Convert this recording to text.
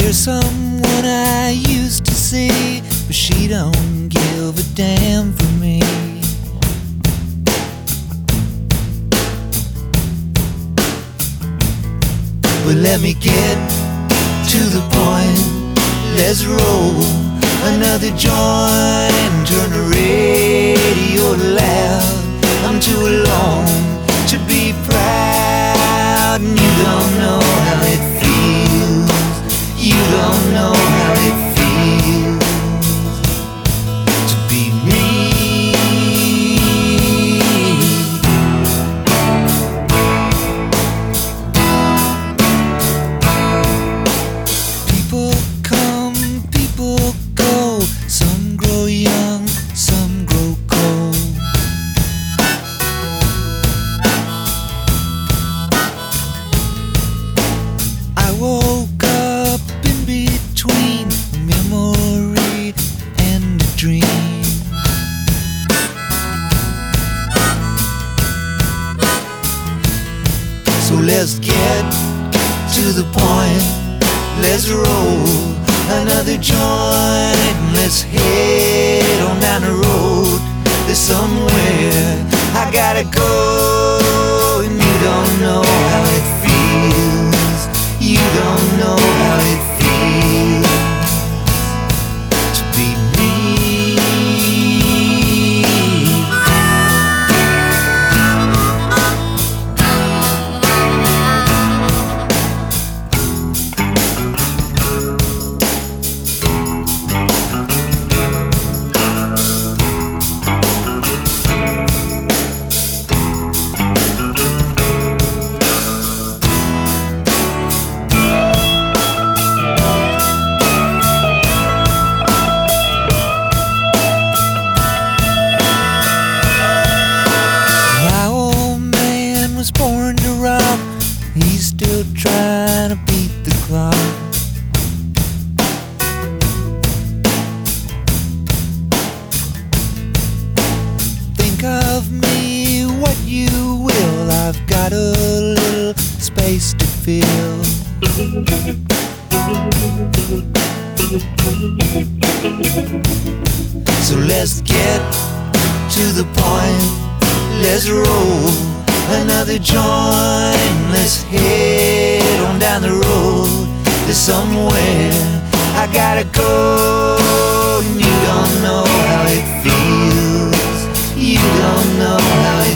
There's someone I used to see, but she don't give a damn for me. But let me get to the point. Let's roll another joint and turn the radio loud. I'm too alone to be proud, and you don't know how it feels. You don't know how it feels to be me. People come, people go. Some grow young, some grow cold. I woke up in between a memory and a dream. So let's get to the point. Let's roll another joint. Let's head on down the road. There's somewhere I gotta go, and you don't know how it feels. You don't know how it feels to be me. Was born to rock, he's still trying to beat the clock. Think of me what you will, I've got a little space to fill. So let's get to the point. Let's roll another joint. Let's head on down the road. There's somewhere I gotta go, and you don't know how it feels. You don't know how it feels.